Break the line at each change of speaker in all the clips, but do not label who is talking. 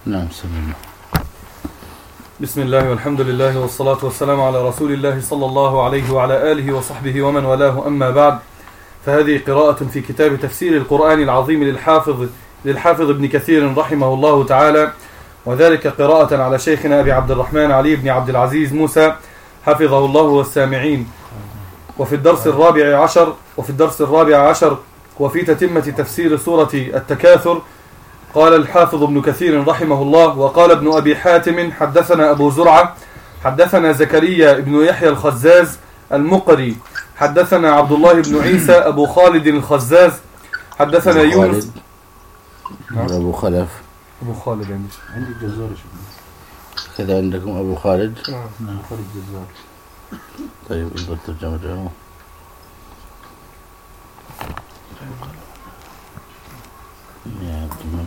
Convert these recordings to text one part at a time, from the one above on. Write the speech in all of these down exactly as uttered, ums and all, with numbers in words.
نعم بسم الله.
بسم الله والحمد لله والصلاة والسلام على رسول الله صلى الله عليه وعلى آله وصحبه ومن والاه، أما بعد، فهذه قراءة في كتاب تفسير القرآن العظيم للحافظ للحافظ ابن كثير رحمه الله تعالى، وذلك قراءة على شيخنا أبي عبد الرحمن علي بن عبد العزيز موسى حفظه الله والسامعين. وفي الدرس الرابع عشر وفي الدرس الرابع عشر وفي تتمة تفسير سورة التكاثر، قال الحافظ ابن كثير رحمه الله: وقال ابن أبي حاتم حدثنا أبو زرعة حدثنا زكريا ابن يحيى الخزاز المقري حدثنا عبد الله بن عيسى أبو خالد الخزاز حدثنا
أبو
يونس
خالد. أبو خلف
أبو خالد عندي
عندي الجزار
كذا عندكم أبو خالد.
نعم خالد الجزار.
طيب انظر ترجمته. يا عبد الله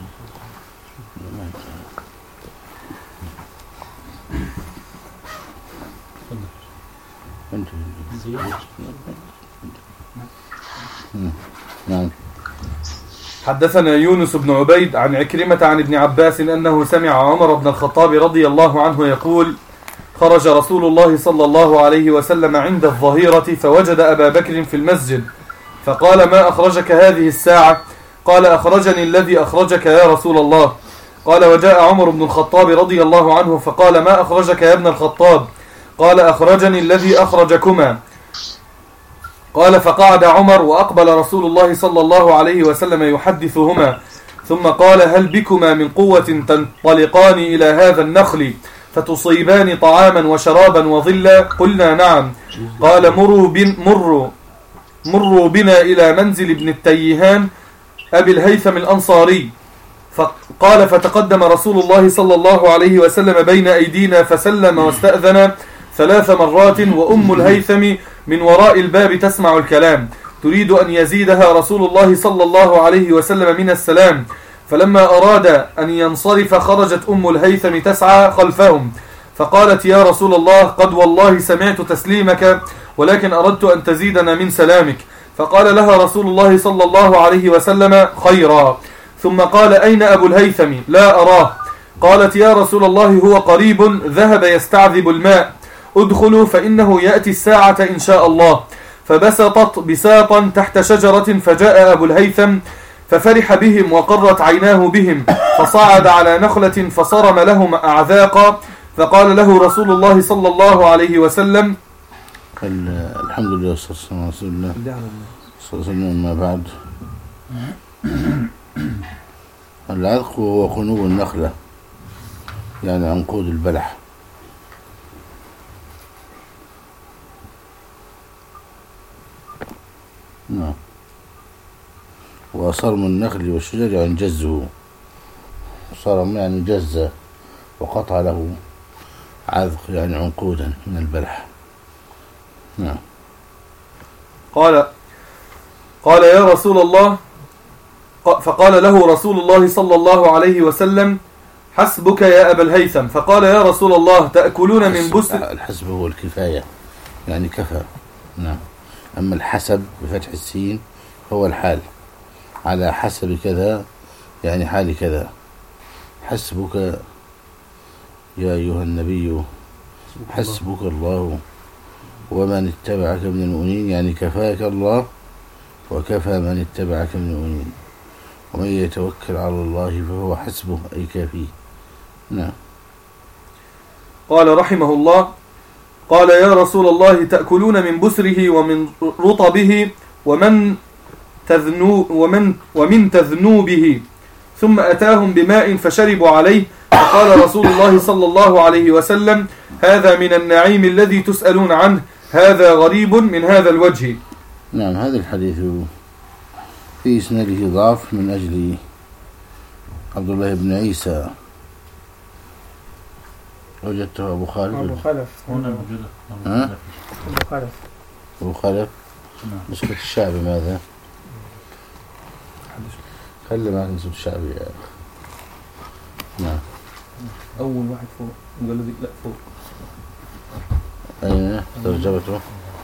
نعم.
حدثنا يونس بن عبيد عن عكرمة عن ابن عباس أنه سمع عمر بن الخطاب رضي الله عنه يقول: خرج رسول الله صلى الله عليه وسلم عند الظهيرة فوجد أبا بكر في المسجد فقال: ما أخرجك هذه الساعة؟ قال: أخرجني الذي أخرجك يا رسول الله. قال: وجاء عمر بن الخطاب رضي الله عنه فقال: ما أخرجك يا ابن الخطاب؟ قال: أخرجني الذي أخرجكما. قال: فقعد عمر وأقبل رسول الله صلى الله عليه وسلم يحدثهما، ثم قال: هل بكما من قوة تنطلقان إلى هذا النخل فتصيبان طعاما وشرابا وظلا؟ قلنا: نعم. قال: مروا, بن مروا, مروا بنا إلى منزل ابن التيهان أبي الهيثم الأنصاري. فقال: فتقدم رسول الله صلى الله عليه وسلم بين أيدينا فسلم واستأذن ثلاث مرات، وأم الهيثم من وراء الباب تسمع الكلام تريد أن يزيدها رسول الله صلى الله عليه وسلم من السلام، فلما أراد أن ينصرف خرجت أم الهيثم تسعى خلفهم فقالت: يا رسول الله، قد والله سمعت تسليمك، ولكن أردت أن تزيدنا من سلامك. فقال لها رسول الله صلى الله عليه وسلم: خيرا. ثم قال: أين أبو الهيثم؟ لا أراه. قالت: يا رسول الله، هو قريب ذهب يستعذب الماء، ادخلوا فإنه يأتي الساعة إن شاء الله. فبسطت بساطا تحت شجرة فجاء أبو الهيثم ففرح بهم وقرت عيناه بهم، فصعد على نخلة فصرم لهم أعذاقا، فقال له رسول الله صلى الله عليه وسلم:
الحمد لله والصلاة والسلام على رسول الله صلى الله عليه وسلم. ما بعد، العذق هو خنوب النخلة، يعني عنقود البلح. نعم. وصرم النخل والشجر يعني جزه، صرم يعني جزه، وقطع له عذق يعني عنقودا من البلح. نعم.
قال قال يا رسول الله، فقال له رسول الله صلى الله عليه وسلم: حسبك يا أبا الهيثم. فقال: يا رسول الله، تأكلون من بسر؟
الحسب هو الكفاية، يعني كفى. نعم. أما الحسب بفتح السين هو الحال، على حسب كذا يعني حال كذا. حسبك يا أيها النبي حسبك الله ومن اتبعك من المؤمنين، يعني كفاك الله وكفى من اتبعك من المؤمنين، ومن يتوكل على الله فهو حسبه أي كافيه. نعم.
قال رحمه الله: قال: يا رسول الله، تأكلون من بسره ومن رطبه ومن تذنو ومن ومن تذنوبه. ثم أتاهم بماء فشربوا عليه، فقال رسول الله صلى الله عليه وسلم: هذا من النعيم الذي تسألون عنه، هذا غريب من هذا الوجه.
نعم. هذا الحديث في إسناده ضعف من أجل عبد الله بن عيسى. وجدته أبو خالد
أبو خلف هنا موجودة.
ها؟
أبو خلف
أبو خلف نسخة الشعبي. ماذا؟ خلي معك نسخة الشعبي يا أخي. نعم.
أول واحد فوق قال لي لا فوق.
أين ترجمته؟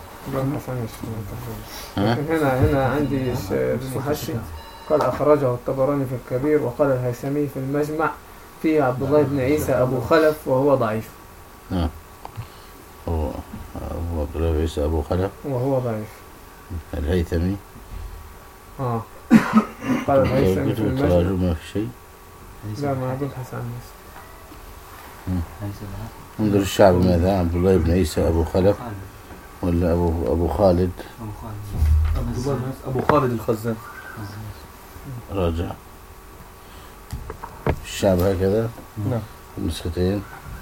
هنا هنا عندي المحشي قال أخرجه الطبراني في الكبير، وقال الهيثمي في المجمع في عبد الله بن عيسى أبو خلف وهو ضعيف.
نعم. هو أبو عبد الله بن عيسى أبو خلف
وهو ضعيف.
الهيثمي.
آه. قال الهيثمي في المجد.
ما في شيء.
لا ما ببحث عن نفسه.
انظر الشعب ماذا؟ عبد الله بن عيسى أبو خلف ولا أبو أبو خالد؟
أبو خالد الخزان.
راجع الشعب هكذا.
نعم.
النسختين.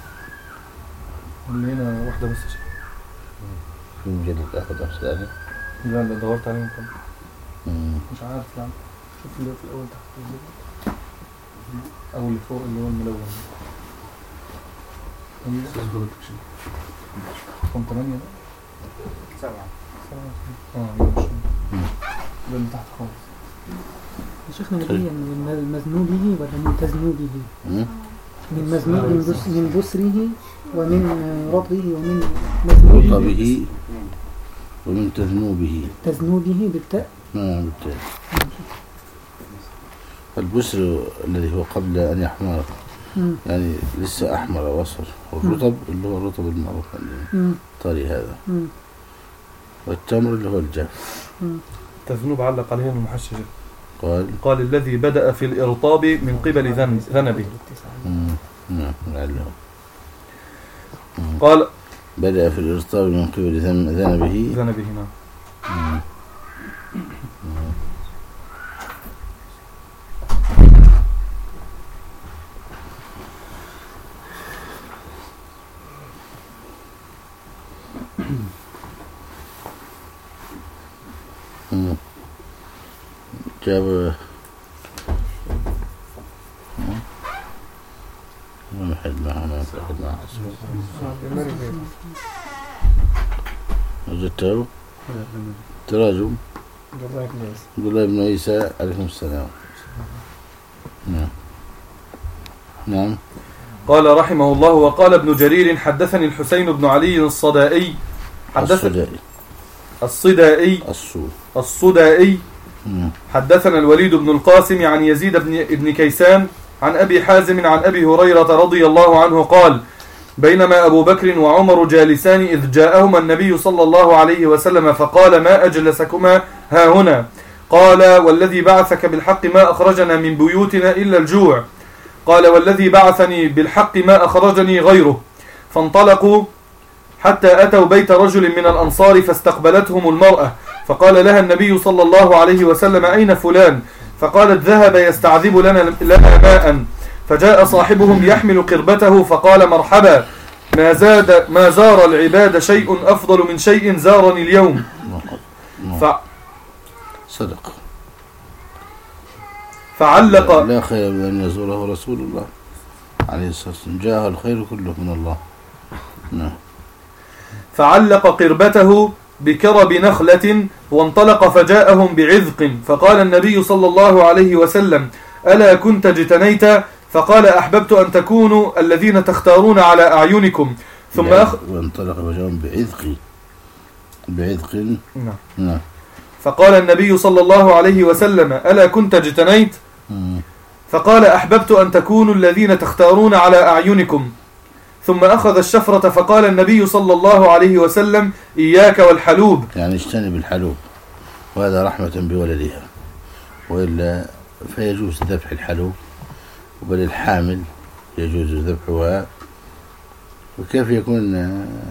اللي هنا واحدة بس.
في مجلد أخذ أمس ثاني.
لا لا دورت عليهم كم.
مم.
مش عارف يعني. شوف اللي في الأول تحت. أو اللي فوق اللي هو الملون. كم ثمانية؟
سبعة.
آه يمشي. ده اللي تحت خالص.
شيخنا نبيا من مذنوبه ولا من تذنوبه؟
مم.
من مذنوب من, بس من بسره ومن رطبه ومن مذنوبه
رطبه ومن تذنوبه.
تذنوبه بالتاء.
نعم بالتاء. البسر الذي هو قبل أن يحمر يعني لسه أحمر وأصفر، والرطب اللي هو الرطب المعروف عندنا طري هذا.
مم.
والتمر اللي هو الجاف.
تذنوب علق عليه المحشج
قال
قال الذي بدأ في الإرطاب من قبل ذنبه.
نعم لعله
قال
بدأ في الإرطاب من قبل ذنبه.
ذنبه نعم.
جاب ما حد معه ما حد معه وجدته تراجم عبد الله بن عيسى عليكم السلام. نعم نعم.
قال رحمه الله وقال ابن جرير حدثني الحسين بن علي الصدائي حدثني الصدائي
الصو
الصدائي حدثنا الوليد بن القاسم عن يزيد بن ابن كيسان عن أبي حازم عن أبي هريرة رضي الله عنه قال بينما أبو بكر وعمر جالسان إذ جاءهما النبي صلى الله عليه وسلم فقال ما أجلسكما ها هنا؟ قال والذي بعثك بالحق ما أخرجنا من بيوتنا إلا الجوع. قال والذي بعثني بالحق ما أخرجني غيره. فانطلقوا حتى أتوا بيت رجل من الأنصار فاستقبلتهم المرأة فقال لها النبي صلى الله عليه وسلم أين فلان؟ فقالت ذهب يستعذب لنا, لنا ماء. فجاء صاحبهم يحمل قربته فقال مرحبا ما زاد ما زار العباد شيء أفضل من شيء زارني اليوم. ف...
صدق.
فعلق
لا خير من أن يزوره رسول الله عليه الصلاة والسلام جاء الخير كله من الله. نعم.
فعلق قربته بكرب نخلة وانطلق فجاءهم بعذق فقال النبي صلى الله عليه وسلم ألا كنت اجتنيت؟ فقال أحببت أن تكونوا الذين تختارون على أعينكم. ثم أخ...
وانطلق فجاءهم بعذق بعذق.
نعم.
نعم.
فقال النبي صلى الله عليه وسلم ألا كنت اجتنيت؟ فقال أحببت أن تكونوا الذين تختارون على أعينكم. ثم أخذ الشفرة فقال النبي صلى الله عليه وسلم إياك والحلوب
يعني اجتنب الحلوب وهذا رحمة بولدها وإلا فيجوز ذبح الحلوب وبل الحامل يجوز ذبحها. وكيف يكون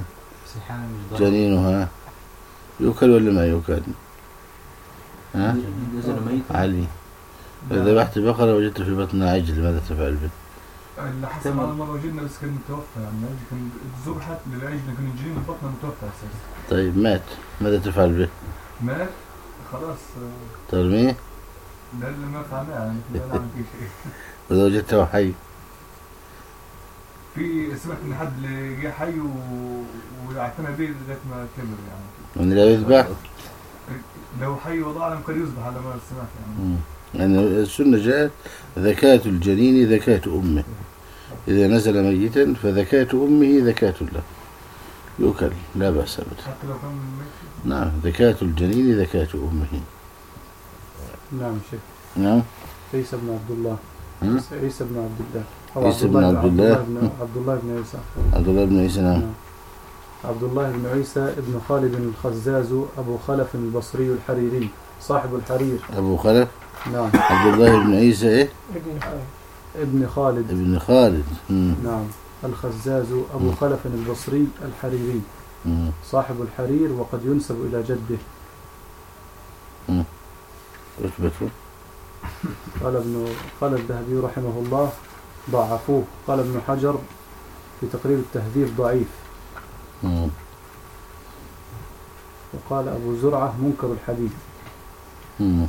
جنينها يؤكل ولا ما يؤكل؟ ها؟ علي إذا ذبحت بقرة وجدت في بطنها عجل ماذا تفعل به؟
اللي حصل معنا مرة وجدنا بس كان متوفى يعني العجل كان ذبحت للعجل كان الجنين من بطنه متوفى أساسا.
طيب مات ماذا تفعل به؟
مات خلاص
ترميه؟
ده اللي ما فعلناه يعني لا نعمل فيه شيء.
وإذا وجدته حي؟
في سمعت إن حد اللي جه حي و... واعتنى به لغاية ما كبر يعني.
من لا يذبح؟
لو حي وضع لم كان يذبح على ما سمعت يعني.
يعني السنة جاءت ذكاة الجنين ذكاة أمه إذا نزل ميتا فذكاة أمه ذكاة له يؤكل لا بأس أبدا.
حتى لو كان ميت.
نعم ذكاة الجنين ذكاة أمه.
نعم شيخ.
نعم.
عيسى بن عبد الله.
عيسى بن عبد الله أو
عيسى بن عبد الله
عبد الله بن عيسى
عبد الله بن عيسى نعم.
عبد الله بن عيسى ابن خالد الخزاز أبو خلف البصري الحريري صاحب الحرير.
أبو خلف
نعم.
عبد الله بن عيسى إيه؟
ابن خالد ابن خالد
ابن خالد مم.
نعم الخزاز أبو مم. خلف البصري الحريري مم. صاحب الحرير وقد ينسب إلى جده.
اثبتوا.
قال ابن قال الذهبي رحمه الله ضعفوه. قال ابن حجر في تقريب التهذيب ضعيف. مم. وقال أبو زرعة منكر الحديث.
مم.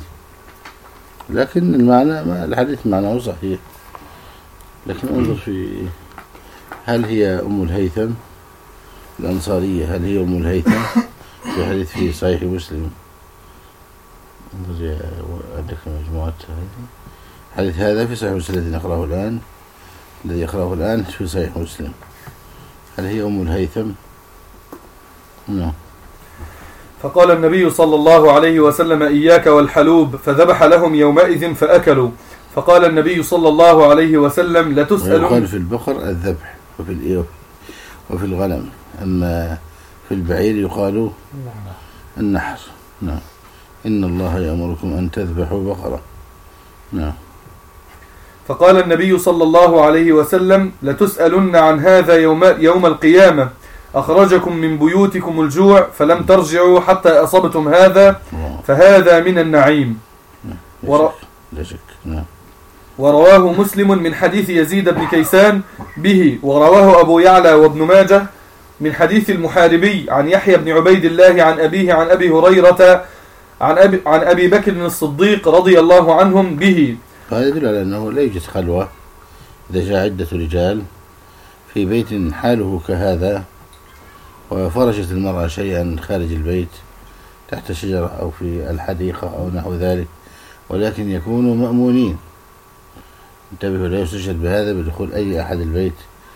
لكن المعنى الحديث معناه صحيح. لكن انظر في هل هي أم الهيثم الأنصارية هل هي أم الهيثم في حديث في صحيح مسلم. انظر يا عندك مجموعة حديث هذا في صحيح مسلم الذي نقرأه الآن الذي يقرأه الآن في صحيح مسلم. هل هي أم الهيثم؟ نعم.
فقال النبي صلى الله عليه وسلم إياك والحلوب فذبح لهم يومئذ فأكلوا. فقال النبي صلى الله عليه وسلم لتسألون.
ويقال في البقر الذبح وفي الإيه وفي الغنم. أما في البعير يقال النحر. نعم. إن الله يأمركم أن تذبحوا بقرة. نعم.
فقال النبي صلى الله عليه وسلم لتسألن عن هذا يوم, يوم القيامة أخرجكم من بيوتكم الجوع فلم ترجعوا حتى أصبتم هذا فهذا من النعيم.
ور... لا شك. نعم.
ورواه مسلم من حديث يزيد بن كيسان به ورواه أبو يعلى وابن ماجه من حديث المحاربي عن يحيى بن عبيد الله عن أبيه عن أبي هريرة عن أبي, عن أبي بكر الصديق رضي الله عنهم به.
هذا يدل على أنه لا يوجد خلوة إذا جاء عدة رجال في بيت حاله كهذا وفرجت المرأة شيئا خارج البيت تحت شجرة أو في الحديقة أو نحو ذلك ولكن يكونوا مأمونين. انتبهوا لا يستشهد بهذا بدخول أي أحد البيت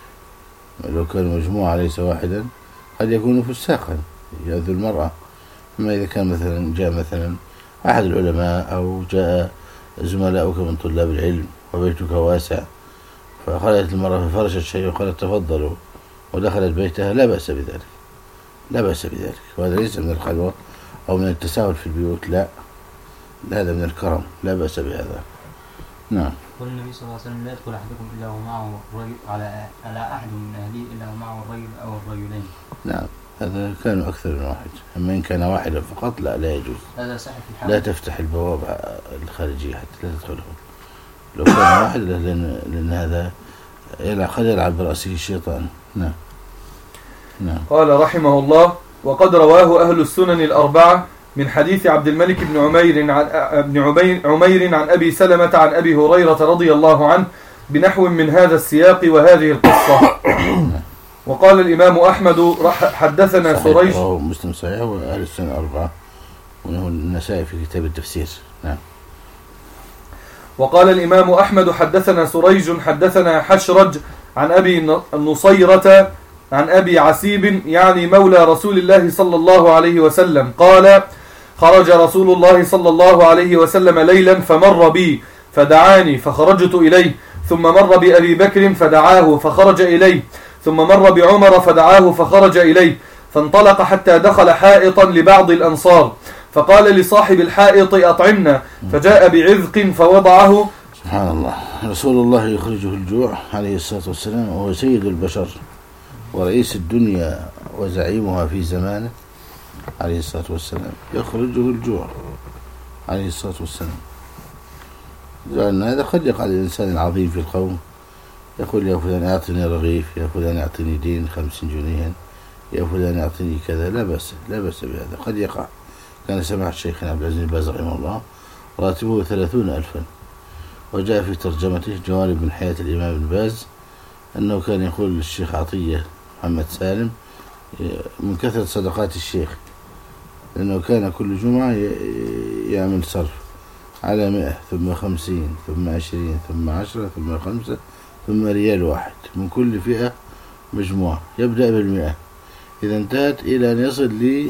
لو كان مجموعة ليس واحدا قد يكونوا فساقا يأذوا المرأة. أما إذا كان مثلا جاء مثلا أحد العلماء أو جاء زملاؤك من طلاب العلم وبيتك واسع فخرجت المرأة ففرشت شيء وقالت تفضلوا ودخلت بيتها لا بأس بذلك لا بأس بذلك. وهذا ليس من الخلوة أو من التساهل في البيوت لا هذا من الكرم لا بأس بهذا. نعم.
قال النبي صلى الله عليه وسلم لا يدخل أحدكم إلا ومعه رجل على على أحد من أهله إلا ومعه الرجل أو الرجلين.
نعم هذا كانوا أكثر من واحد. أما إن كان واحدا فقط لا لا يجوز.
هذا صحيح في الحال.
لا تفتح البواب الخارجية حتى لا تدخلهم. لو كان واحد لأن, لأن هذا قد يلعب برأسه الشيطان. نعم. نعم.
قال رحمه الله وقد رواه أهل السنن الأربعة من حديث عبد الملك بن عمير عن ابن عمير عن أبي سلمة عن أبي هريرة رضي الله عنه بنحو من هذا السياق وهذه القصة. وقال الإمام أحمد حدثنا سريج
مسلم صحيح وأهل السنن الأربعة وله النسائي في كتاب التفسير. نعم.
وقال الإمام أحمد حدثنا سريج حدثنا حشرج عن أبي نصيرة عن أبي عسيب يعني مولى رسول الله صلى الله عليه وسلم قال خرج رسول الله صلى الله عليه وسلم ليلا فمر بي فدعاني فخرجت إليه ثم مر بأبي بكر فدعاه فخرج إليه ثم مر بعمر فدعاه فخرج إليه فانطلق حتى دخل حائطا لبعض الأنصار فقال لصاحب الحائط أطعمنا فجاء بعذق فوضعه.
سبحان الله. رسول الله يخرجه الجوع عليه الصلاة والسلام وهو سيد البشر ورئيس الدنيا وزعيمها في زمانه عليه الصلاة والسلام يخرجه الجوع عليه الصلاة والسلام. لأن هذا قد يقع الإنسان العظيم في القوم يقول يا فلان أعطني رغيف يا فلان أعطني دين خمسين جنيها يا فلان أعطني كذا لا بأس لا بأس بهذا قد يقع. كان سماحة الشيخ عبد العزيز بن باز رحمه الله راتبه ثلاثون ألفا وجاء في ترجمته جوانب من حياة الإمام بن باز أنه كان يقول للشيخ عطية محمد سالم من كثرة صدقات الشيخ لأنه كان كل جمعة يعمل صرف على مئة ثم خمسين ثم عشرين ثم عشرة ثم خمسة ثم ريال واحد من كل فئة مجموعة يبدأ بالمئة إذا انتهت إلى أن يصل لي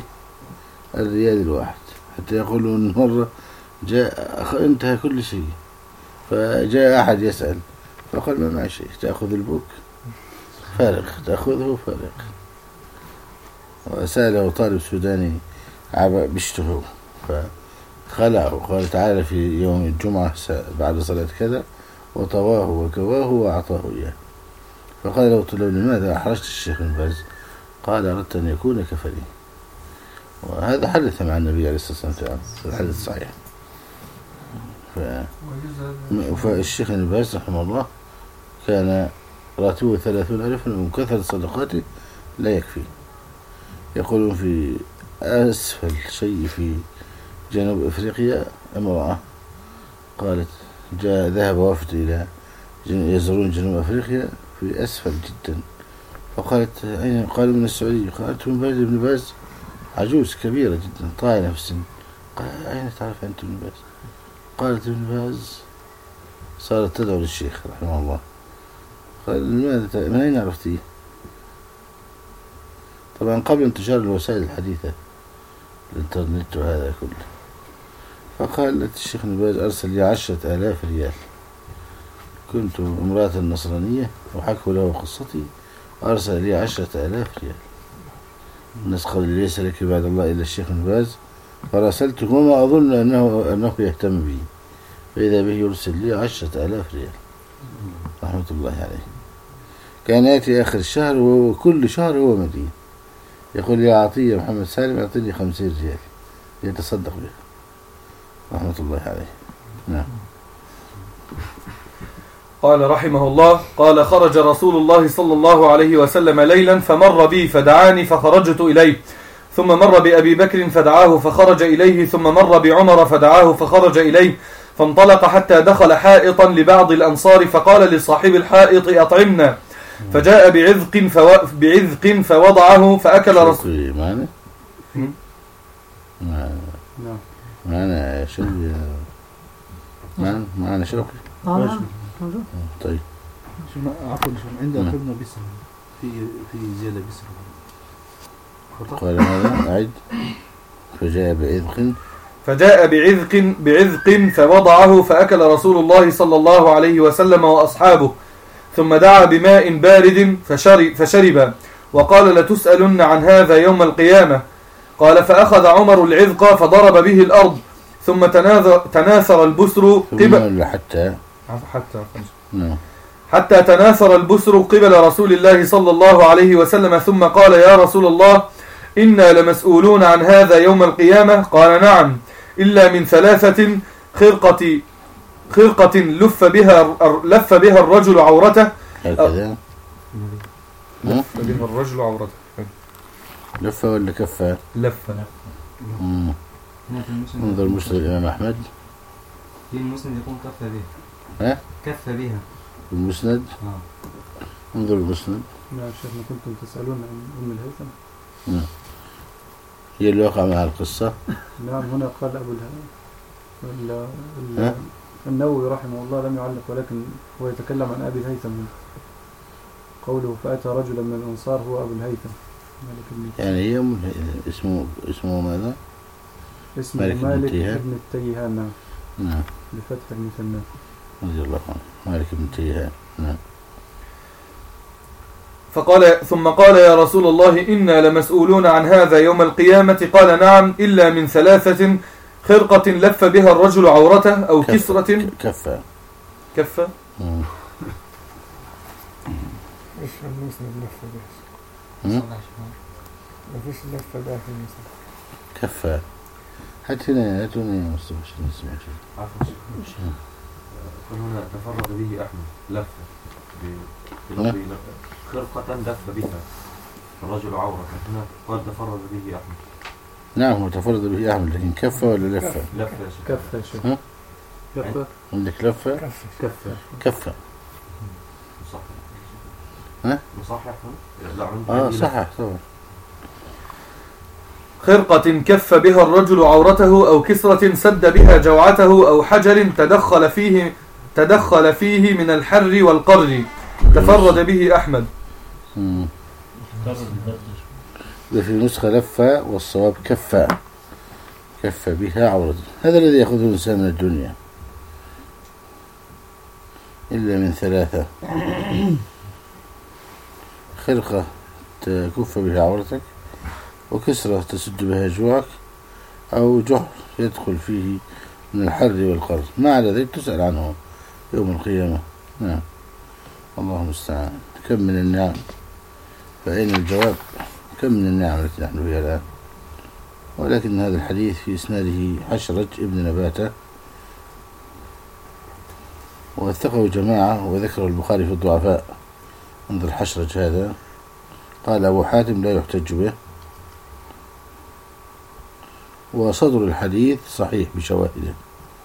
الريال الواحد حتى يقولوا أن مرة جاء انتهى كل شيء فجاء أحد يسأل فقال ما معي شيء. تأخذ البوك؟ فارغ. تأخذه فارغ. وسأله طالب سوداني بيشتهوا فخلعه قال تعالى في يوم الجمعة بعد صلاة كذا وطواه وكواه وأعطاه إياه. فقال له طلاب لماذا أحرجت الشيخ بن باز؟ قال أردت أن يكون كفني. وهذا حدث مع النبي عليه الصلاة والسلام في الحديث الصحيح. ف... فالشيخ بن باز رحمه الله كان راتبه ثلاثون ألفا ومن كثرة صدقاته لا يكفي. يقولون في أسفل شيء في جنوب أفريقيا امرأة قالت جاء ذهب وفد إلى يزورون جنوب أفريقيا في أسفل جدا فقالت أين؟ قالوا من السعودية. قالت من باز ابن باز عجوز كبيرة جدا طايلة في السن. قال أين تعرف أنت ابن باز؟ قالت ابن باز صارت تدعو للشيخ رحمه الله. قال لماذا من أين عرفتيه؟ طبعا قبل انتشار الوسائل الحديثة الانترنت وهذا كله. فقالت الشيخ ابن باز أرسل لي عشرة آلاف ريال. كنت امرأة نصرانية وحكوا له قصتي أرسل لي عشرة آلاف ريال. الناس قالوا ليس لك بعد الله إلا الشيخ ابن باز فراسلته وما أظن أنه, أنه يهتم بي فإذا به يرسل لي عشرة آلاف ريال رحمة الله عليه. كان يأتي آخر الشهر وكل شهر هو مدين يقول لي عطية محمد سالم أعطيني خمسين ريال يتصدق بها رحمة الله عليه. نعم.
قال رحمه الله قال خرج رسول الله صلى الله عليه وسلم ليلا فمر بي فدعاني فخرجت إليه ثم مر بأبي بكر فدعاه فخرج إليه ثم مر بعمر فدعاه فخرج إليه فانطلق حتى دخل حائطا لبعض الأنصار فقال لصاحب الحائط أطعمنا فجاء بعذق, فو... بعذق فوضعه فأكل رسول
معنا معنا شيء معنا معنا شوقي طيب
عفوا عندك ابن بسر في في زيادة بسر
قال ماذا أعد فجاء بعذق
فجاء بعذق بعذق فوضعه فأكل رسول الله صلى الله عليه وسلم وأصحابه ثم دعا بماء بارد فشرب, فشرب وقال لتسألن عن هذا يوم القيامة. قال فأخذ عمر العذق فضرب به الأرض ثم تناثر البسر قبل
حتى
حتى
نعم
حتى تناثر البسر قبل رسول الله صلى الله عليه وسلم ثم قال يا رسول الله إنا لمسؤولون عن هذا يوم القيامة. قال نعم إلا من ثلاثة خرقة خرقة لف بها لف بها الرجل عورته
هكذا
لف بها الرجل عورته
لفة ولا كفة؟
لفة.
انظر مسند الإمام أحمد
في المسند يكون كف بها.
ها؟
كف بها.
المسند.
آه.
انظر المسند.
نعم شيخنا كنتم تسألون عن أم الهيثم.
نعم. هي اللي وقع مع القصة.
نعم هنا قال أبو الهيثم النووي رحمه الله لم يعلق ولكن هو يتكلم عن أبي الهيثم قوله فأتى رجلا من الأنصار هو أبو الهيثم
يعني هي أم اسمه اسمه ماذا؟
اسمه مالك, مالك بن التيهان. نعم
نعم
بفتح المثنى
رضي الله عنه مالك بن التيهان. نعم.
فقال ثم قال يا رسول الله إنا لمسؤولون عن هذا يوم القيامة. قال نعم إلا من ثلاثة خرقة لف بها الرجل عورته أو
كفة.
كسرة
كفة
كفة
ايش المسند لفة بس ما فيش لفة ده في المسند
كفة. هات هنا هات هنا يا مصطفى عشان نسمع شيء.
عفوا شيخ هنا تفرد به أحمد لفة خرقة لف بها الرجل عورة هنا قال تفرد به أحمد.
نعم متفرد به أحمد لكن كفة ولا لفة؟
لفة
كفة يا شيخ. كفة
عندك لفة
كفة
كفة
مصحح
ها
مصحح لا
اه صحح طبعا.
خرقة كف بها الرجل عورته أو كسرة سد بها جوعته أو حجر تدخل فيه تدخل فيه من الحر والقر تفرد به أحمد.
امم ده في نسخة لفة والصواب كفة كف بها عورته. هذا الذي يأخذه الإنسان من الدنيا إلا من ثلاثة: خرقة تكف بها عورتك، وكسرة تسد بها جوعك، أو جحر يدخل فيه من الحر والقر. ما على ذلك تسأل عنه يوم القيامة. نعم، الله المستعان. كم من النعم، فأين الجواب؟ كم من النعم التي نحن فيها الآن. ولكن هذا الحديث في إسناده حشرج ابن نباتة، ووثقه جماعة، وذكره البخاري في الضعفاء. انظر الحشرج هذا. قال أبو حاتم: لا يحتج به، وصدر الحديث صحيح بشواهده.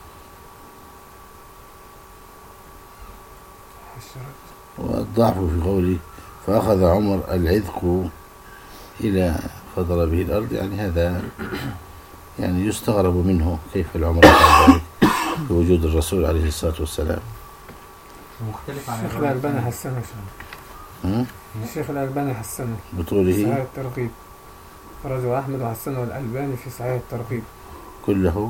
والضعف في قوله: فأخذ عمر العذق إلى فضل به الأرض، يعني هذا يعني يستغرب منه كيف العمر يفعل ذلك بوجود الرسول عليه الصلاة والسلام.
مختلف عن
الشيخ الألباني حسنه شو الشيخ الألباني حسنه
بطوله
صحيح الترغيب، فرجه أحمد وحسنه الألباني في صحيح الترغيب
كله.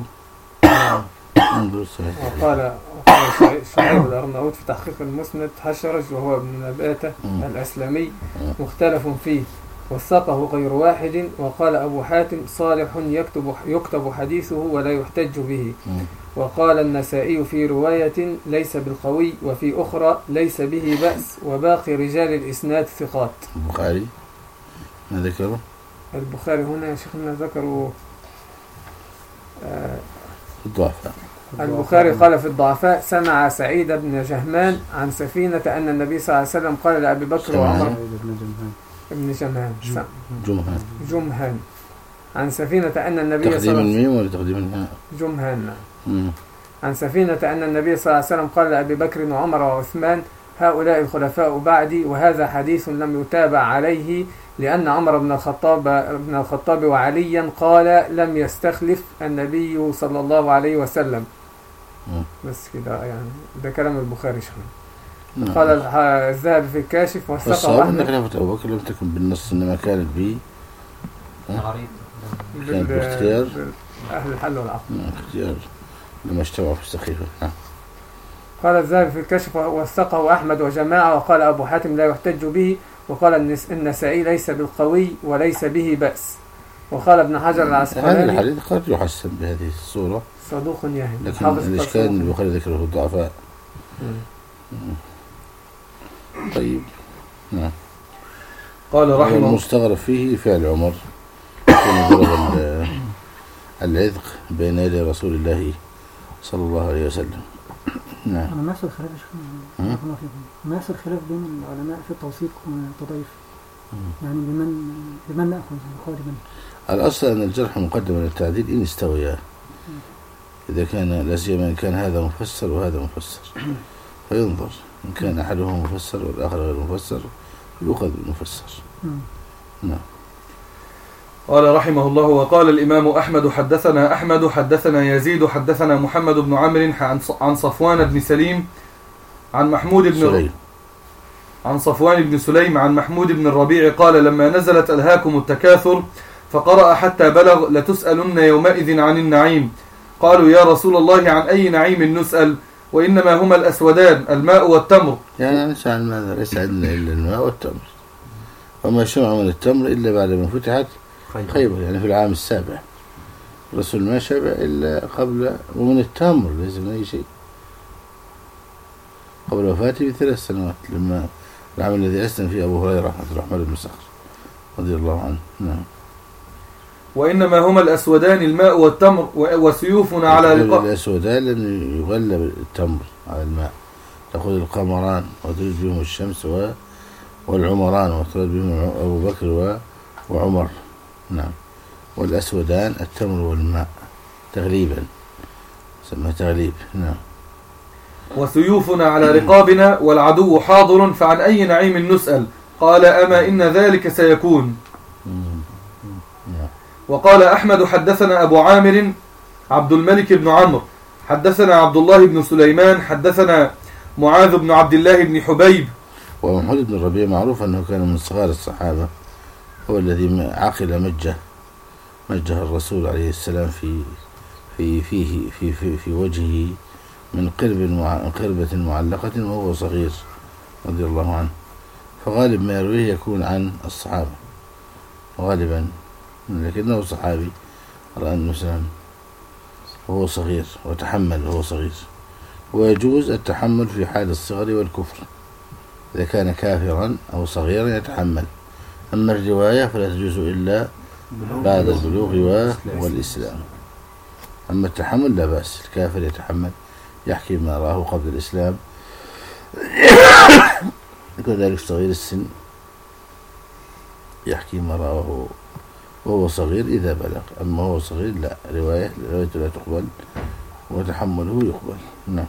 وقال وقال شعيب الأرناؤوط في تحقيق المسند: حشرج وهو ابن نباتة الأسلمي مختلف فيه، وثقه غير واحد. وقال أبو حاتم: صالح يكتب يكتب حديثه ولا يحتج به. وقال النسائي في رواية: ليس بالقوي، وفي أخرى: ليس به بأس، وباقي رجال الإسناد ثقات.
البخاري ما ذكره؟
البخاري هنا يا شيخنا ذكروا آه
الضعفاء.
البخاري قال في الضعفاء: سمع سعيد بن جهمان عن سفينة أن النبي صلى الله عليه وسلم قال لأبي بكر وعمر ابن جمهان
جمهان
جمهان عن سفينة أن النبي صلى الله عليه وسلم
تقديم الميم ولا تقديم الهاء؟
جمهان. عن سفينة أن النبي صلى الله عليه وسلم قال لأبي بكر وعمر وعثمان: هؤلاء الخلفاء بعدي. وهذا حديث لم يتابع عليه، لأن عمر بن الخطاب بن الخطاب وعليا قال: لم يستخلف النبي صلى الله عليه وسلم. بس كده يعني، ده كلام البخاري شخص. قال الذهبي في الكاشف: وثقه أحمد.
خلافة أبو بكر لم تكن بالنص، إنما كانت به كانت باختيار
أهل الحل والعقد.
اختيار لما اجتمعوا في السخيفة.
قال الذهبي في الكشف: وثقه أحمد وجماعة. وقال أبو حاتم: لا يحتج به. وقال النسائي: ليس بالقوي وليس به بأس. وقال ابن حجر العسقلاني:
هذا الحديث قد يحسن بهذه الصورة،
صدوق يهم،
لكن الإشكال أن البخاري ذكره في الضعفاء. طيب. نعم.
قال رحمه الله:
المستغرب فيه فعل عمر كان ضرب العذق بين يدي رسول الله صلى الله عليه وسلم. نعم.
أنا ما يحصل خلاف ما يحصل خلاف بين العلماء في التوثيق والتضعيف، يعني بمن بمن نأخذ بقول من.
الأصل أن الجرح مقدم على التعديل إن استويا، إذا كان لا سيما إن كان هذا مفسر وهذا مفسر، فينظر إن كان أحدهما مفسر والآخر غير مفسر يؤخذ بالمفسر. نعم.
قال رحمه الله: وقال الإمام أحمد: حدثنا أحمد حدثنا يزيد حدثنا محمد بن عمرو عن صفوان بن سليم عن محمود بن
سليم
عن صفوان بن سليم عن محمود بن الربيع قال: لما نزلت ألهاكم التكاثر فقرأ حتى بلغ: لتسألن يومئذ عن النعيم. قالوا: يا رسول الله، عن أي نعيم نسأل؟ وإنما هما الأسودان، الماء والتمر.
يعني نسأل ماذا؟ ليس عندنا إلا الماء والتمر، وما شمع من التمر إلا بعد ما فتحت خيبر، يعني في العام السابع. الرسول ما شبع إلا قبل، ومن التمر ليس من أي شيء، قبل وفاته بثلاث سنوات، لما العام الذي أسلم فيه أبو هريرة عبد الرحمن بن صخر رضي الله عنه. نعم.
وإنما هما الأسودان، الماء والتمر، وسيوفنا على لقاء.
الأسودان لأنه يغلب التمر على الماء، تأخذ القمران وتريد بهم الشمس والعمران، وتريد بهم أبو بكر وعمر. نعم. والأسودان التمر والماء تغليبا، سمى تغليب. نعم.
وسيوفنا على رقابنا والعدو حاضر، فعن أي نعيم نسأل؟ قال: أما إن ذلك سيكون. وقال أحمد: حدثنا أبو عامر عبد الملك بن عمرو حدثنا عبد الله بن سليمان حدثنا معاذ بن عبد الله بن حبيب.
ومحمود بن الربيع معروف أنه كان من صغار الصحابة، هو الذي عقل مجه مجه الرسول عليه السلام في في فيه في في, في وجهه من قرب مع... قربة معلقة وهو صغير رضي الله عنه، فغالب ما يرويه يكون عن الصحابة غالبا، لكنه صحابي رأى النسام وهو صغير وتحمل وهو صغير. ويجوز التحمل في حال الصغر والكفر إذا كان كافرا أو صغيرا يتحمل. أما الرواية فلا تجوز إلا بعد البلوغ والإسلام. أما التحمل لا بأس، الكافر يتحمل يحكي ما راه قبل الإسلام كذلك صغير السن يحكي ما راه وهو صغير إذا بلغ. أما هو صغير لا، رواية روايته لا تقبل وتحمله يقبل. نعم.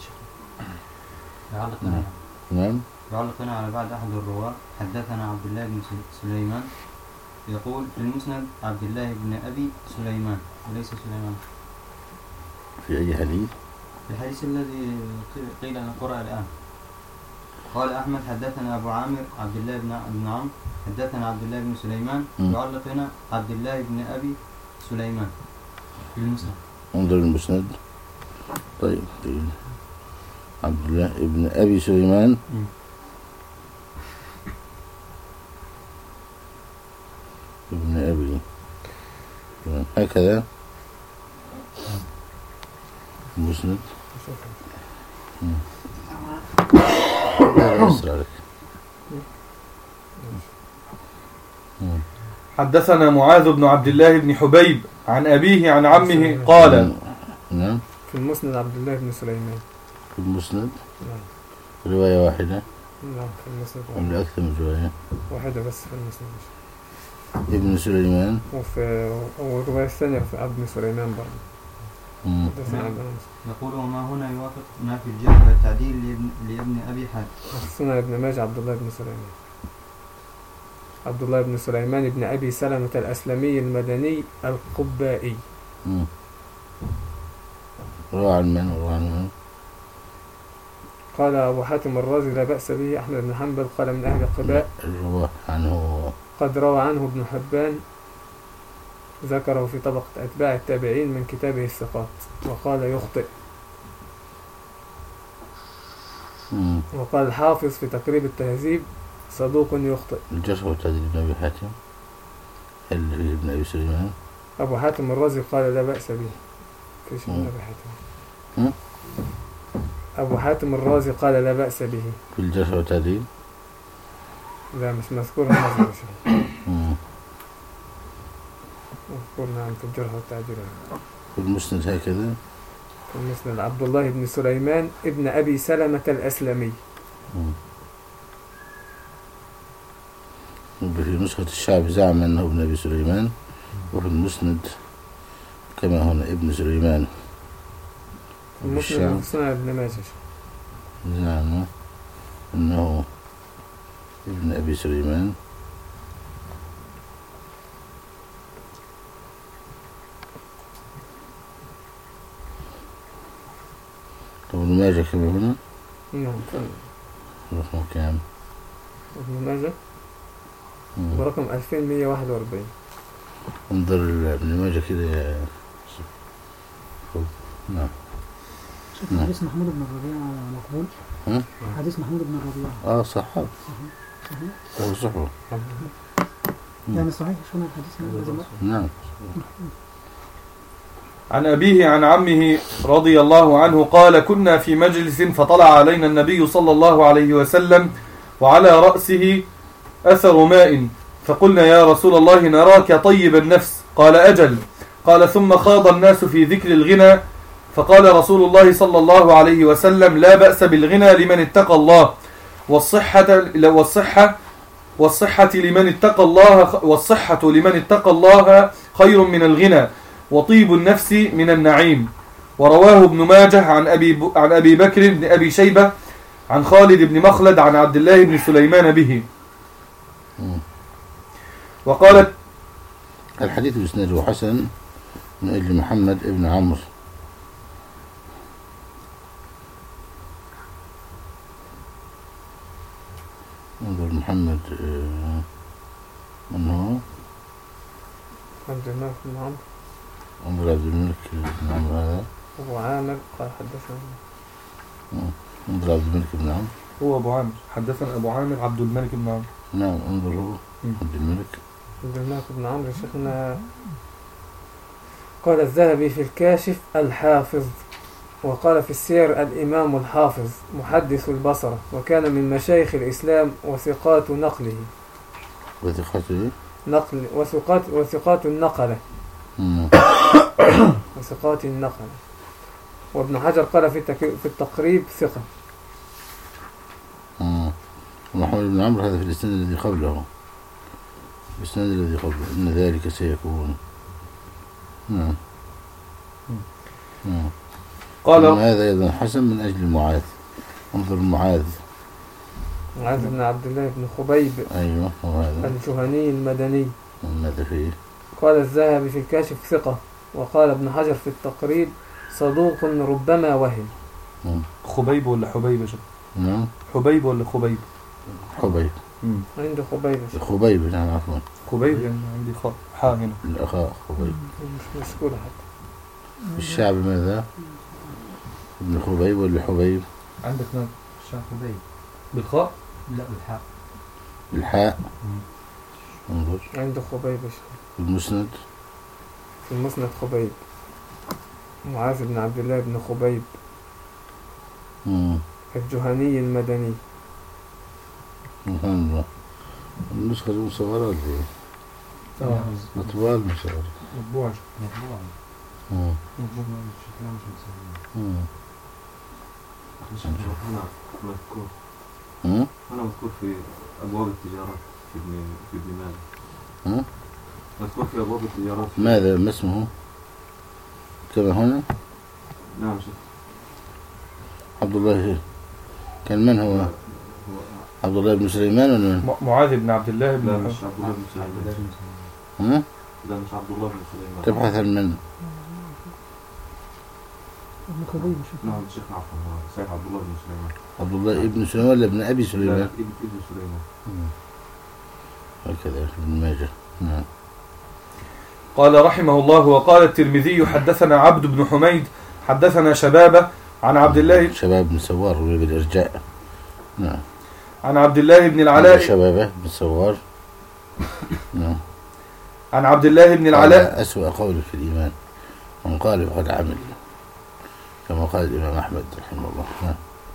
يعلق
نعم. نعم.
يعلق هنا على بعد أحد الرواة: حدثنا عبد الله بن سليمان يقول في المسند عبد الله بن أبي سليمان وليس سليمان.
في أي حديث؟
في الحديث الذي قيل أن قرأ الآن. قال أحمد حدثنا أبو عامر عبد الله بن عمرو حدثنا عبد الله بن سليمان. يعلق هنا عبد الله بن أبي سليمان في المسند.
انظر المسند. طيب عبد الله بن أبي سليمان م. ابن أبي هكذا المسند. هذا أسرع لك.
حدثنا معاذ بن عبد الله بن حبيب عن أبيه عن عمه قال.
نعم.
في المسند عبد الله بن سليمان.
في المسند.
نعم.
رواية واحدة.
نعم في المسند.
ولا أكثر من رواية؟
واحدة بس في المسند.
ابن سليمان.
وفي والرواية الثانية في ابن سليمان برضه.
يقول وما هنا يوافق ما في الجرح والتعديل لابن, لابن أبي حاتم.
السنة ابن ماجه عبد الله بن سليمان. عبد الله بن سليمان بن أبي سلمة الأسلمي المدني القبائي.
روى عن من وروى عن من؟
قال أبو حاتم الرازي لا بأس به. أحمد بن حنبل قال من أهل قباء.
روى عنه
قد روى عنه ابن حبان ذكره في طبقة أتباع التابعين من كتابه الثقات وقال يخطئ.
مم.
وقال الحافظ في تقريب التهذيب صدوق يخطئ.
الجرح والتعديل ابن أبي حاتم هل فيه ابن أبي سليمان؟
أبو حاتم الرازي قال لا بأس به. فيش ابن أبي حاتم.
مم.
أبو حاتم الرازي قال لا بأس به.
في الجرح والتعديل؟
لا مش مذكور هذا الشيء. مذكور نعم في الجرح والتعديل.
في المسند هكذا.
في المسند عبد الله بن سليمان ابن أبي سلمة الأسلمي.
مم. وفي نسخة الشعب زعم أنه ابن أبي سليمان، وفي المسند كما هنا ابن سليمان.
في المسند سنة ابن ماجه
زعم أنه ابن أبي سليمان. طب ابن ماجه كما هنا؟
نعم.
رقم كام؟
ابن ماجه برقم ألفين ومئة وواحد وأربعين.
انظر ابن ماجه كده يا نعم.
شوف حديث محمود بن الربيع مقبول.
ها؟
حديث محمود بن الربيع.
اه صحاب.
صحيح.
هو صحبه.
يعني صحيح شو الحديث؟
نعم.
عن أبيه عن عمه رضي الله عنه قال كنا في مجلس فطلع علينا النبي صلى الله عليه وسلم وعلى رأسه أثر ماء فقلنا يا رسول الله نراك طيب النفس. قال أجل. قال ثم خاض الناس في ذكر الغنى فقال رسول الله صلى الله عليه وسلم لا بأس بالغنى لمن اتقى الله والصحة والصحة والصحة لمن اتقى الله والصحة لمن اتقى الله خير من الغنى وطيب النفس من النعيم. ورواه ابن ماجه عن أبي, عن أبي بكر بن أبي شيبة عن خالد بن مخلد عن عبد الله بن سليمان به. وقالت
الحديث بإسناده حسن من أجل محمد ابن عمرو انظر محمد من هو؟
عبد الملك بن عمرو.
انظر عبد الملك بن عمرو هذا.
أبو عامر قال حدثنا
انظر عبد الملك بن عمرو.
هو أبو عامر حدثنا أبو عامر عبد الملك بن عمرو.
نعم انظروا عبد الملك
عبد الملك بن عمرو شيخنا. قال الذهبي في الكاشف الحافظ، وقال في السير الإمام الحافظ محدث البصرة، وكان من مشايخ الإسلام وثقات نقله
وثقته
نقل وثقات وثقات النقلة
مم.
وثقات النقلة. وابن حجر قال في في التقريب ثقة.
مم. محمد بن عمرو هذا في الإسناد الذي قبله، الإسناد الذي قبله إن ذلك سيكون. نعم نعم.
قال
هذا أيضا حسن من أجل معاذ. انظر معاذ
معاذ بن عبد الله بن خبيب
أيوه وهذا
الجهني المدني.
ماذا فيه؟
قال الذهبي في الكاشف ثقة، وقال ابن حجر في التقريب صدوق ربما وهم.
مم.
خبيب ولا حبيب يا شيخ؟
نعم
حبيب ولا خبيب؟
خبيب.
مم.
عنده خبيب.
خبيب نعم عفوا.
خبيب يعني عندي خاء حاء هنا.
الأخاء خبيب.
مش مذكورة حتى.
الشعب ماذا؟ ابن خبيب ولا حبيب؟
عندك نعم
الشيخ خبيب
بالخاء؟
لا بالحاء.
بالحاء. انظر
عنده خبيب.
المسند
في المسند خبيب معاذ بن عبد الله بن خبيب
مم.
الجهني المدني.
سبحان الله. النسخة المصورة ولا ايه؟
اه
أطوال مصورة.
مطبوع
مطبوع.
مم.
مطبوع شكلها مش مسوي.
مم.
هنا مذكور
مم.
هنا مذكور في أبواب التجارة في ابن في ابن مالك.
مم.
مذكور في أبواب التجارة في
ماذا ما اسمه؟ كما هنا
نعم شيخ.
عبد الله كان من هو؟ عبد الله بن سليمان ولا من؟
م- معاذ بن عبد الله بن
لا
محمد.
مش عبد الله بن سليمان.
مم؟
لا مش عبد الله بن سليمان.
تبحث عن من؟
ابن خبيب شيخنا.
نعم الشيخ عفوا هو سيد عبد الله بن سليمان.
عبد الله ابن سليمان ولا ابن أبي
لا
سليمان؟
ابن ابن سليمان.
مم. هكذا ابن ماجه. نعم.
قال رحمه الله وقال الترمذي حدثنا عبد بن حميد حدثنا شبابة عن عبد الله
شباب بن سوار بالإرجاء. نعم.
عن عبد الله بن
هذا
العلاء
شبابه بن سوار. نعم.
عن عبد الله بن العلاء
هذا أسوأ قول في الإيمان من قال فقد عمل كما قال الإمام أحمد رحمه الله. نعم.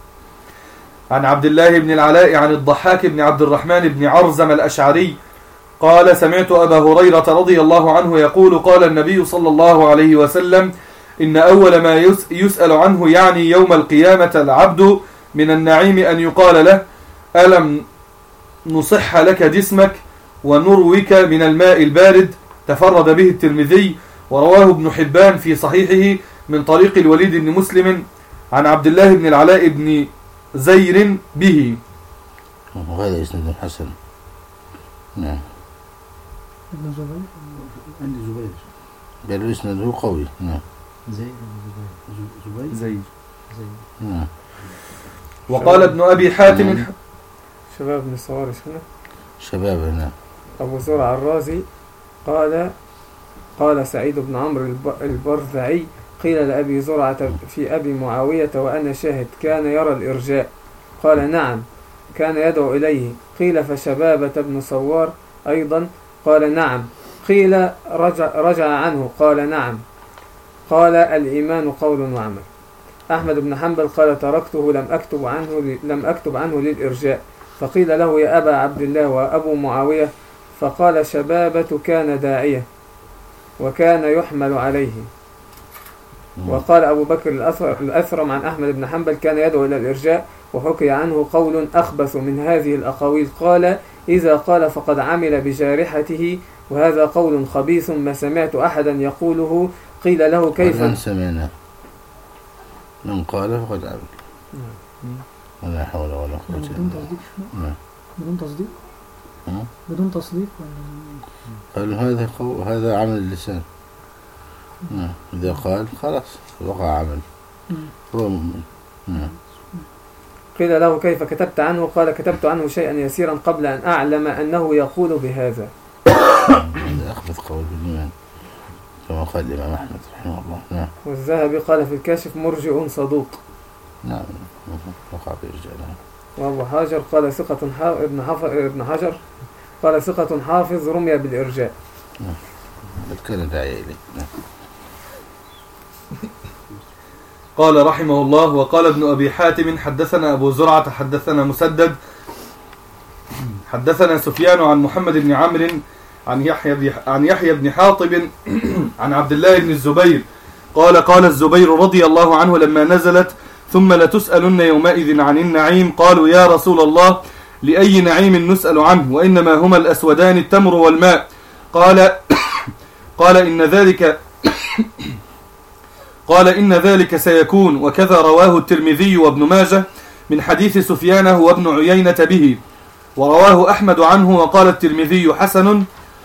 عن عبد الله بن العلاء عن الضحاك بن عبد الرحمن بن عرزم الأشعري قال سمعت أبا هريرة رضي الله عنه يقول قال النبي صلى الله عليه وسلم إن أول ما يسأل عنه يعني يوم القيامة العبد من النعيم أن يقال له ألم نصح لك جسمك ونروك من الماء البارد. تفرد به الترمذي ورواه ابن حبان في صحيحه من طريق الوليد بن مسلم عن عبد الله بن العلاء بن زير به.
وهذا إسناد حسن. نعم.
ابن زبير.
عندي زبير.
قالوا إسناده قوي. نعم.
زي
زبير.
زي
نعم.
وقال ابن أبي حاتم
نعم.
شباب بن صوارش هنا.
شباب. نعم.
أبو زرع الرازي قال قال سعيد بن عمرو الب- البرذعي قيل لأبي زرعة في أبي معاوية وأنا شاهد كان يرى الإرجاء. قال نعم كان يدعو إليه. قيل فشبابة بن صوار أيضا قال نعم. قيل رجع, رجع عنه قال نعم. قال الإيمان قول وعمل. أحمد بن حنبل قال تركته لم أكتب عنه لم أكتب عنه للإرجاء. فقيل له يا أبا عبد الله وأبو معاوية فقال شبابة كان داعية وكان يحمل عليه. وقال أبو بكر الأثرم عن أحمد بن حنبل كان يدعو إلى الإرجاء وحكي عنه قول أخبث من هذه الأقاويل قال إذا قال فقد عمل بجارحته وهذا قول خبيث ما سمعت أحدا يقوله. قيل له كيف
من سمعنا من قال فقد عمل. ولا حول ولا قوة
يعني
إلا
بدون
بالله.
تصديق شنو؟
نعم.
بدون تصديق
ها؟
بدون تصديق ولا
قالوا هذا قو... هذا عمل اللسان. نعم. إذا قال خلاص وقع عمل.
مم.
هو مؤمن. نعم.
قيل له كيف كتبت عنه قال كتبت عنه شيئا يسيرا قبل أن أعلم أنه يقول بهذا.
هذا أخبث قول بالإيمان كما قال الإمام أحمد رحمه الله. نعم.
والذهبي قال في الكاشف مرجئ صدوق.
نعم وقع برجالها.
وأبو حجر قال ثقة حافظ ابن حافظ ابن حجر قال ثقة حافظ رمي بالإرجاء.
نعم كان داعي إليه. نعم.
قال رحمه الله: وقال ابن أبي حاتم حدثنا أبو زرعة حدثنا مسدد حدثنا سفيان عن محمد بن عمرو عن يحيى عن يحيى بن حاطب عن عبد الله بن الزبير قال: قال الزبير رضي الله عنه لما نزلت: ثم لتسألن يومئذ عن النعيم. قالوا: يا رسول الله، لأي نعيم نسأل عنه؟ وإنما هما الأسودان التمر والماء. قال قال إن ذلك قال إن ذلك سيكون. وكذا رواه الترمذي وابن ماجه من حديث سفيان وابن عيينة به، ورواه أحمد عنه. وقال الترمذي حسن.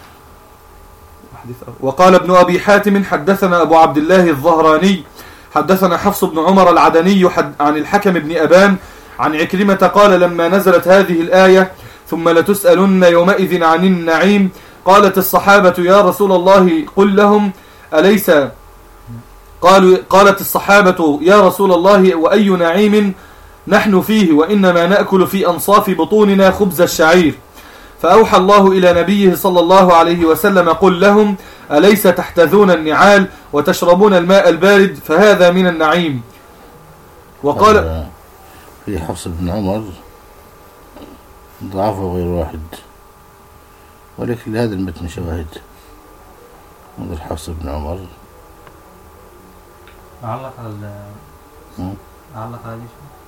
وقال ابن أبي حاتم حدثنا أبو عبد الله الظهراني حدثنا حفص بن عمر العدني عن الحكم بن أبان عن عكرمة قال: لما نزلت هذه الآية: ثم لتسألن يومئذ عن النعيم، قالت الصحابة: يا رسول الله قل لهم أليس قالوا قالت الصحابة: يا رسول الله، وأي نعيم نحن فيه، وإنما نأكل في أنصاف بطوننا خبز الشعير. فأوحى الله إلى نبيه صلى الله عليه وسلم: قل لهم أليس تحتذون النعال وتشربون الماء البارد، فهذا من النعيم. وقال
في حفص بن عمر ضعفه غير واحد، ولكن لهذا المتن شواهد. انظر حفص بن عمر
علق على علق عليه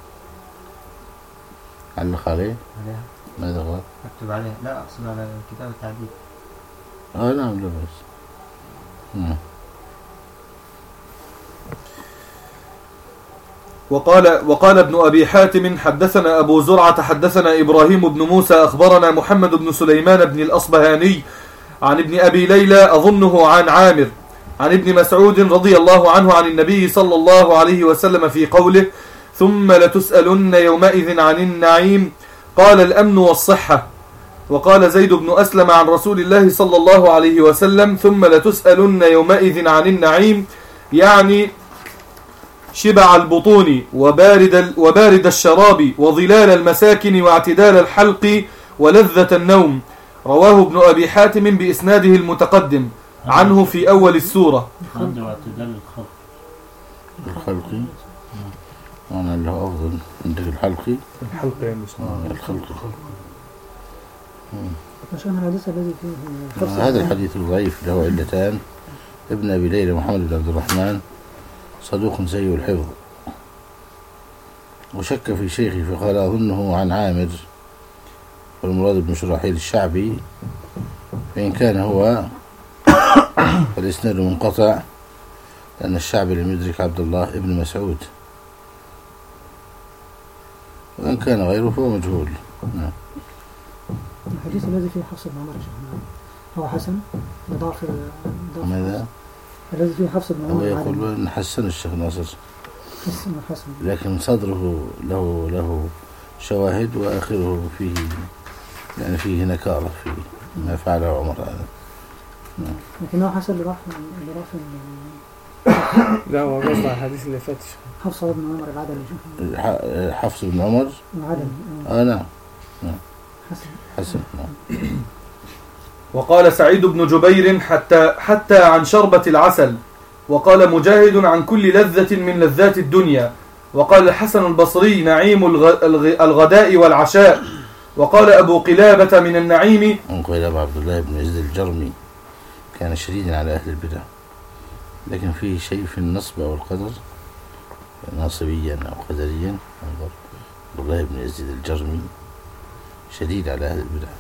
علق عليه
عليها.
ماذا قال؟
اكتب عليها، لا اقصد على كتاب التعديل.
اه نعم لا بأس. نعم.
وقال وقال ابن أبي حاتم حدثنا أبو زرعة حدثنا إبراهيم بن موسى أخبرنا محمد بن سليمان بن الأصبهاني عن ابن أبي ليلى أظنه عن عامر عن ابن مسعود رضي الله عنه عن النبي صلى الله عليه وسلم في قوله: ثم لتسألن يومئذ عن النعيم، قال: الأمن والصحة. وقال زيد بن أسلم عن رسول الله صلى الله عليه وسلم: ثم لتسألن يومئذ عن النعيم، يعني شبع البطون وبارد, وبارد الشراب وظلال المساكن واعتدال الحلق ولذة النوم. رواه ابن أبي حاتم بإسناده المتقدم عنه في أول السورة.
عنده اعتدال الخلق
الخلقي أنا اللي هو أفضل عندك الحلقي
الحلق يعني
آه الخلقي.
عشان الحديث الذي فيه
هذا الحديث الضعيف له علتان: ابن أبي ليلى محمد بن عبد الرحمن صدوق سيء الحفظ، وشك في شيخه فقال: أظنه عن عامر، والمراد بن شراحيل الشعبي، فإن كان هو فالإسناد منقطع، لأن الشعبي لم يدرك عبد الله ابن مسعود، وإن كان غيره فهو مجهول. نعم.
الحديث الذي فيه حفص بن عمر هو حسن بضعف
ماذا؟
الذي فيه حفص بن عمر
هو يقول إن حسن الشيخ ناصر
حسن حسن،
لكن صدره له له شواهد، وآخره فيه يعني فيه نكارة في ما فعله عمر هذا.
لكنه حسن اللي راح اللي راح
لا هو قصد على الحديث اللي فات
حفص بن عمر العدل.
حفص بن عمر
العدل
اه نعم نعم
حسن
حسن نعم.
وقال سعيد بن جبير حتى حتى عن شربة العسل. وقال مجاهد عن كل لذة من لذات الدنيا. وقال الحسن البصري نعيم الغداء والعشاء. وقال أبو قلابة من النعيم
قلابة عبد الله بن يزيد الجرمي كان شديدا على أهل البدع، لكن فيه شيء في النصب أو القدر ناصبيا أو قدريا. عبد الله بن يزيد الجرمي شديد على أهل البدع.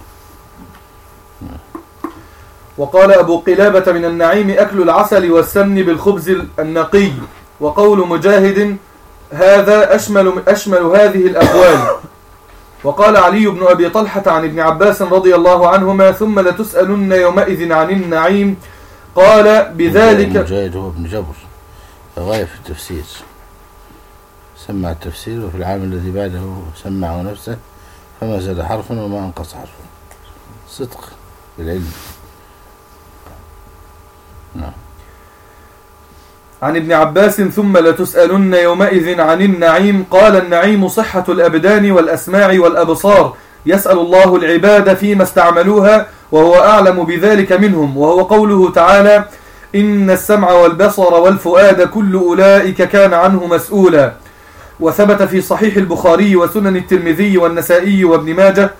وقال أبو قلابة من النعيم أكل العسل والسمن بالخبز النقي. وقول مجاهد هذا أشمل, أشمل هذه الأقوال. وقال علي بن أبي طلحة عن ابن عباس رضي الله عنهما ثم لتسألن يومئذ عن النعيم، قال بذلك
مجاهد هو ابن جبر غاية في التفسير، سمع التفسير، وفي العام الذي بعده سمعه نفسه فما زاد حرفا وما أنقص حرفا. صدق بالعلم. نعم.
عن ابن عباس ثم لتسألن يومئذ عن النعيم قال النعيم صحة الأبدان والأسماع والأبصار يسأل الله العباد فيما استعملوها وهو أعلم بذلك منهم وهو قوله تعالى إن السمع والبصر والفؤاد كل أولئك كان عنه مسؤولا. وثبت في صحيح البخاري وسنن الترمذي والنسائي وابن ماجه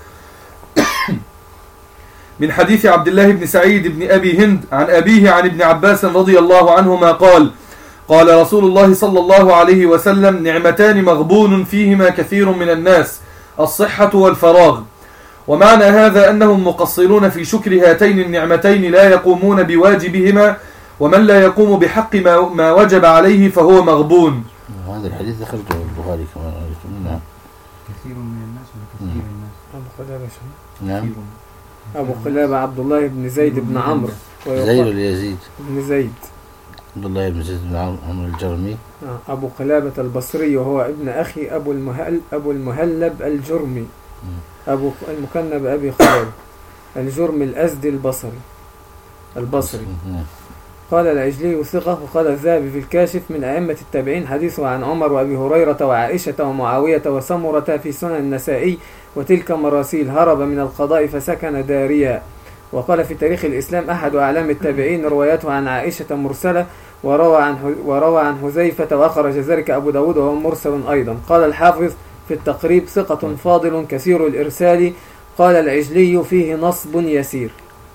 من حديث عبد الله بن سعيد بن أبي هند عن أبيه عن ابن عباس رضي الله عنهما قال قال رسول الله صلى الله عليه وسلم نعمتان مغبون فيهما كثير من الناس الصحة والفراغ. ومعنى هذا أنهم مقصرون في شكر هاتين النعمتين لا يقومون بواجبهما ومن لا يقوم بحق ما, ما وجب عليه فهو مغبون.
هذا الحديث ذكرته البخاري كمان. نعم.
كثير من الناس ولا كثير الناس؟
أبو قلابة
نعم.
أبو قلابة عبد الله بن زيد بن عمرو.
زيد ولا يزيد؟
بن زيد.
عبد الله بن زيد بن عمرو الجرمي.
أبو قلابة البصري وهو ابن أخي أبو المهل أبو المهلب الجرمي. أبو المكنب أبي قلابة الجرمي الأزدي البصري البصري. قال العجلي ثقة. وقال الذهبي في الكاشف من أئمة التابعين حديثه عن عمر وأبي هريرة وعائشة ومعاوية وسمرة في سنن النسائي وتلك مراسيل هرب من القضاء فسكن داريا. وقال في تاريخ الإسلام أحد أعلام التابعين روايته عن عائشة مرسلة وروى عن وروى عن حذيفة وأخرج ذلك أبو داود وهو مرسل أيضا. قال الحافظ في التقريب ثقة فاضل كثير الإرسال. قال العجلي فيه نصب يسير.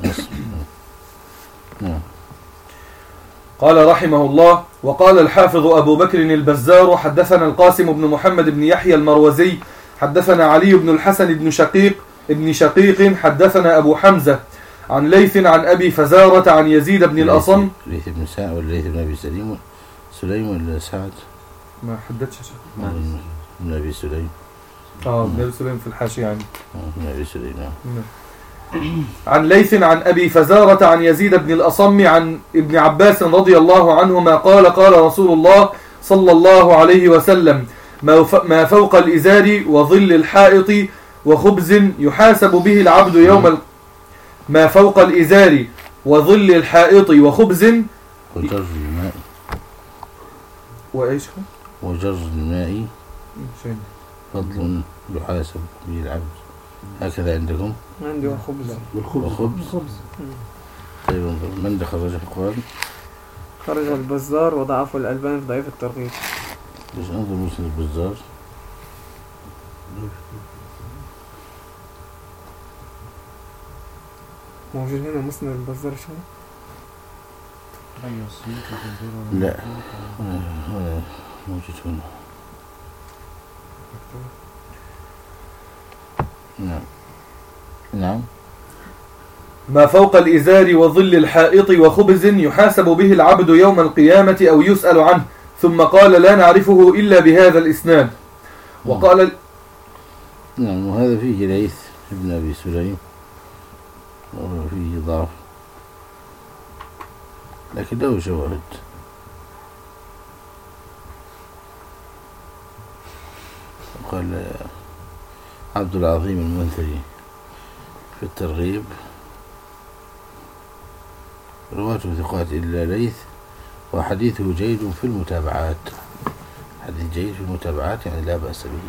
قال رحمه الله وقال الحافظ أبو بكر البزار حدثنا القاسم بن محمد بن يحيى المروزي حدثنا علي بن الحسن بن شقيق ابن شقيق حدثنا أبو حمزة عن ليث عن أبي فزارة عن يزيد بن الأصم.
ليث بن سعد ولا ليث بن أبي سليم سليم ولا سعد؟
ما حددش
بن أبي سليم.
آه بن أبي سليم في الحاشية يعني.
بن أبي سليم.
عن ليث عن أبي فزارة عن يزيد بن الأصم عن ابن عباس رضي الله عنهما قال قال رسول الله صلى الله عليه وسلم ما فوق الإزار وظل الحائط وخبز يحاسب به العبد يوم ال... ما فوق الإزار وظل الحائط وخبز
وجر الماء
وإيش
وجر الماء فضل يحاسب به العبد. هكذا عندكم؟
عندي وخبز
وخبز. طيب من ده خرج في القرآن؟
خرج البزار وضعفه الألباني في ضعيف الترغيب.
مش انظر مسند البزار
موجود هنا مسند البزار شو؟
لا هنا موجود هنا. نعم نعم.
ما فوق الإزار وظل الحائط وخبز يحاسب به العبد يوم القيامة أو يسأل عنه. ثم قال لا نعرفه إلا بهذا الإسناد. وقال ال...
نعم. وهذا فيه ليث ابن أبي سليم وفيه ضعف لكن له شواهد. قال عبد العظيم المنذري في الترغيب رواته ثقات إلا ليث وحديثه جيد في المتابعات. حديث جيد في المتابعات يعني لا بأس به.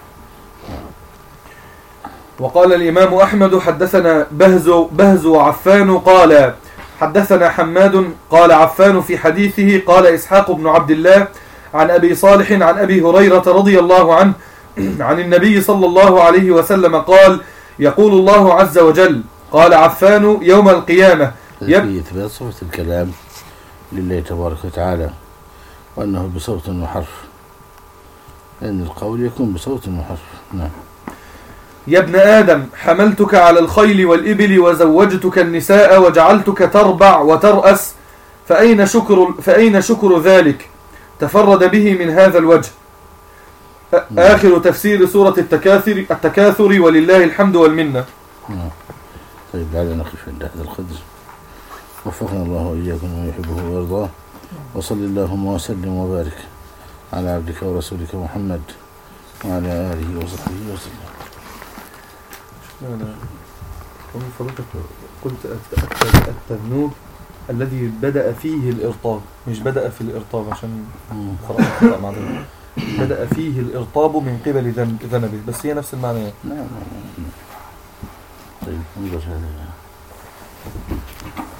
وقال الإمام أحمد حدثنا بهز بهز وعفان قال حدثنا حماد قال عفان في حديثه قال إسحاق بن عبد الله عن أبي صالح عن أبي هريرة رضي الله عنه عن النبي صلى الله عليه وسلم قال يقول الله عز وجل قال عفان يوم القيامة
في إثبات صفة الكلام لله تبارك وتعالى وأنه بصوت وحرف لأن القول يكون بصوت وحرف. نعم.
يا ابن آدم حملتك على الخيل والإبل وزوجتك النساء وجعلتك تربع وترأس فأين شكر, فأين شكر ذلك؟ تفرد به من هذا الوجه. آخر تفسير سورة التكاثر, التكاثر ولله الحمد والمنة.
طيب لعلنا نقف عند هذا القدر. وفقنا الله وإياكم وما يحبه ويرضاه. وصل اللهم وسلم وبارك على عبدك ورسولك محمد وعلى آله وصحبه وسلم.
أنا قلت التذنوب الذي بدأ فيه الإرطاب، مش بدأ في الإرطاب عشان خطأ معنا، بدأ فيه الإرطاب من قبل ذنب ذنبه، بس هي نفس المعنى.
نعم. طيب انظر هذا.